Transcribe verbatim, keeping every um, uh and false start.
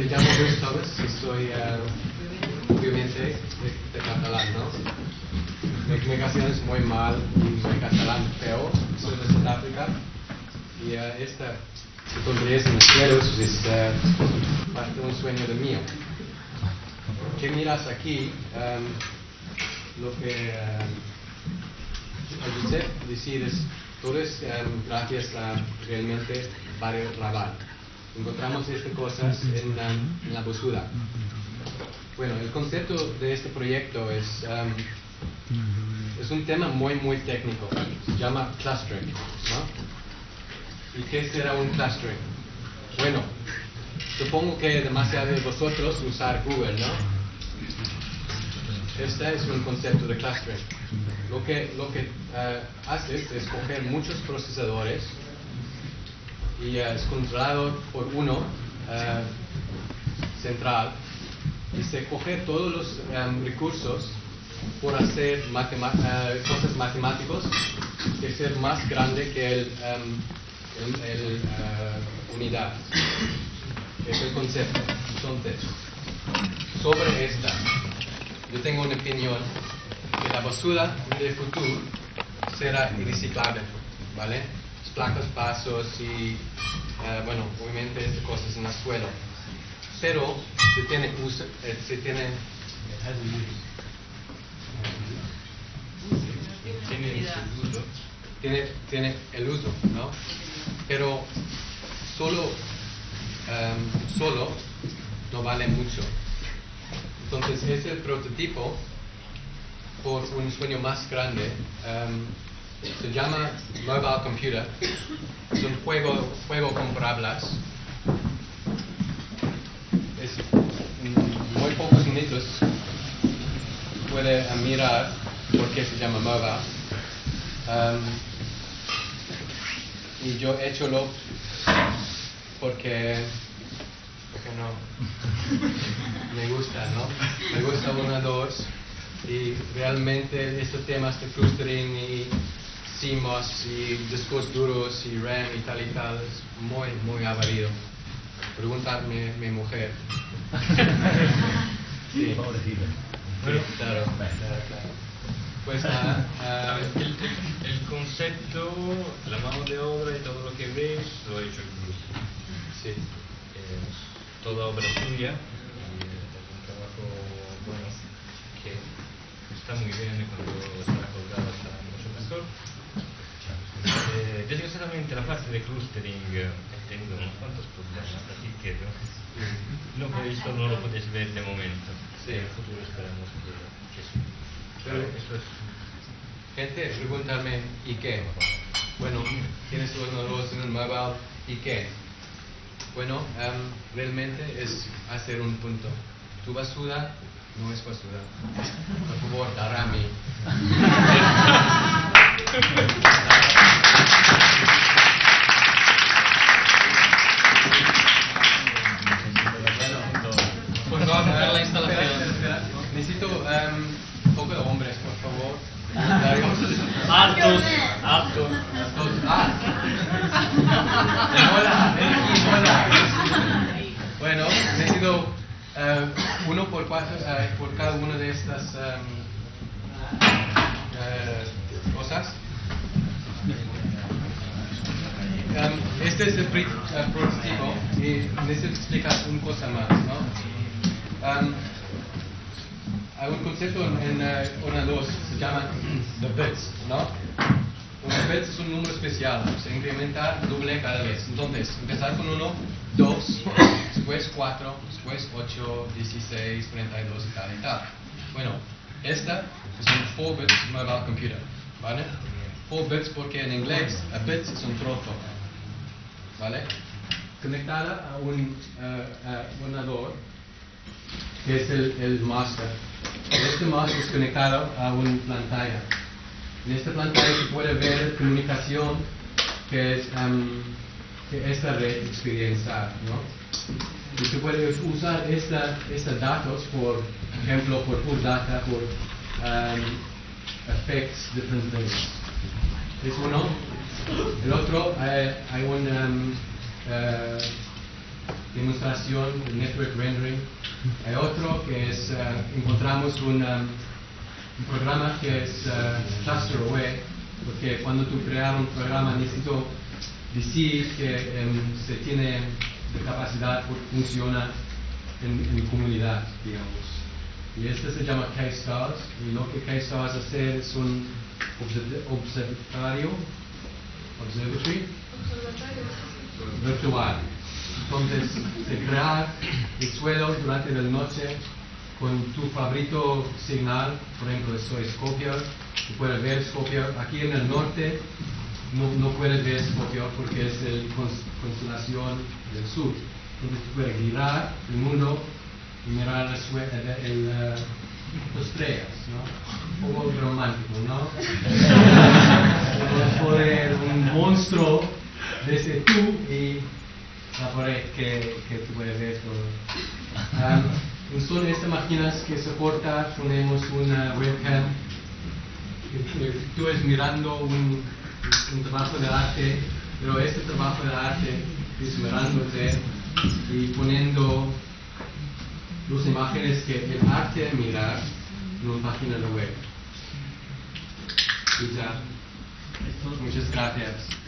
me llamo Luis Thomas y soy uh, obviamente de, de catalán, ¿no? Mi comunicación es muy mal y mi catalán feo, soy de Sudáfrica y uh, esta tonterías en los cielos es uh, parte de un sueño de mío. ¿Qué miras aquí? Um, lo que uh, Josep decir es todo es um, gracias a realmente Barrio Raval. Encontramos estas cosas en, um, en la Bosuda. Bueno, el concepto de este proyecto es, um, es un tema muy muy técnico. Se llama clustering, ¿no? ¿Y qué será un clustering? Bueno, supongo que demasiado de vosotros usar Google, ¿no? Este es un concepto de clustering. Lo que, lo que uh, haces es coger muchos procesadores y uh, es controlado por uno uh, central y se coge todos los um, recursos por hacer matema uh, cosas matemáticas que ser más grande que el, um, el, el uh, unidad. Es el concepto. Entonces, sobre esta, yo tengo una opinión que la basura del futuro será reciclable, ¿vale? Placas, pasos y, uh, bueno, obviamente estas cosas en el suelo. Pero se tiene uso, eh, se tiene, tiene, tiene, tiene el uso, ¿no? Pero solo, um, solo no vale mucho. Entonces es el prototipo por un sueño más grande. Um, se llama Mobile Computer. Es un juego, juego con palabras. Es en muy pocos minutos puede mirar por qué se llama mobile. Um, y yo he hecho lo porque porque no me gusta, ¿no? Me gusta uno, dos y realmente estos temas de clustering y C M O S y discos duros y RAM y tal y tal es muy muy avarido. Preguntarme a mi mujer. Sí. Pobrecita. Bueno, claro, claro, claro. Pues nada, uh, el, el, el concepto, la mano de obra y todo lo que ves lo he hecho incluso. sí. Es toda obra tuya y es un trabajo bueno que está muy bien y cuando estará colgado estará mucho mejor. Eh, desgraciadamente la parte de clustering eh, he tenido unos cuantos problemas, así que no, no, por eso no lo podéis ver de momento. Sí. En el futuro esperamos que, que sí. Pero eso es. Gente, preguntarme, ¿y qué? Bueno, tienes uno de los en el mobile, ¿y qué? Bueno, um, realmente es hacer un punto. Tu basura no es basura. Por favor, dar a mí. Pues vamos a ver la instalación. Espera, espera, espera. Necesito um, un poco de hombres, por favor. Altos, altos. Ah. Mola, eh, mola. Bueno, necesito uh, uno por cuatro uh, por cada una de estas um, uh, cosas. Um, este es el pre, uh, prototipo y necesito explicar una cosa más, ¿no? Um, hay un concepto en uh, una dos, se llama the bits, ¿no? Un bits es un número especial, se incrementa doble cada vez. Entonces, empezar con uno, dos, después cuatro, después ocho, dieciséis, treinta y dos y tal y tal. Bueno, esta es un four bits mobile computer, ¿vale? four bits porque en inglés a bit es un trozo, ¿vale? Conectada a un uh, uh, ordenador que es el, el master. Este master es conectado a una pantalla. En esta pantalla se puede ver comunicación que es um, que esta red experiencial, ¿no? Y se puede usar esta, estos datos, por ejemplo, por pure data, por um, effects, different things. Es uno. El otro, hay, hay un um, uh, demostración de network rendering. Hay otro que es, uh, encontramos un, um, un programa que es uh, cluster aware, porque cuando tú creas un programa necesito decir que um, se tiene de capacidad porque funciona en, en comunidad, digamos. Y este se llama K-Stars, y lo que K-Stars hace es un observatorio, observatory, virtual. Entonces, se crea el suelo durante la noche con tu favorito señal, por ejemplo, soy Skopje, tú puedes ver Skopje. Aquí en el norte no, no puedes ver Skopje porque es la constelación del sur. Entonces, tú puedes girar el mundo y mirar el, sue- el, el, uh, las estrellas, ¿no? Un poco romántico, ¿no? Poder un monstruo desde tú y la pared que, que tú puedes ver todo. Um, son estas máquinas que soporta, tenemos una webcam que, que tú estás mirando un, un trabajo de arte, pero este trabajo de arte es mirándote y poniendo las imágenes que el arte mira en una página de web. Y ya. Muchas gracias.